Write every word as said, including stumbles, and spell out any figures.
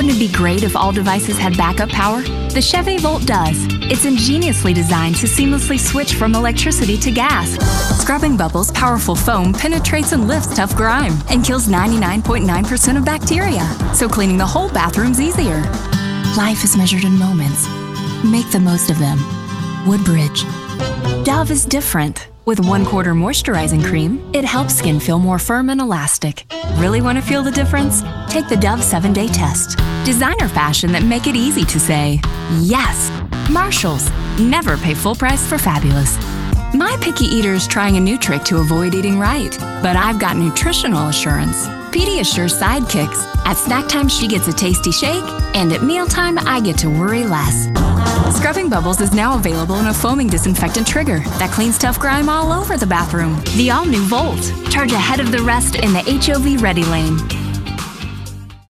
Wouldn't it be great if all devices had backup power? The Chevy Volt does. It's ingeniously designed to seamlessly switch from electricity to gas. Scrubbing Bubbles' powerful foam penetrates and lifts tough grime and kills ninety-nine point nine percent of bacteria, so cleaning the whole bathroom's easier. Life is measured in moments. Make the most of them. Woodbridge. Dove is different. With one quarter moisturizing cream, it helps skin feel more firm and elastic. Really want to feel the difference? Take the Dove seven day test. Designer fashion that make it easy to say, yes. Marshalls. Never pay full price for fabulous. My picky eater is trying a new trick to avoid eating right, but I've got nutritional assurance. Pediasyure Sidekicks. At snack time, she gets a tasty shake, and at mealtime, I get to worry less. Scrubbing Bubbles is now available in a foaming disinfectant trigger that cleans tough grime all over the bathroom. The all-new Volt. Charge ahead of the rest in the H O V ready lane.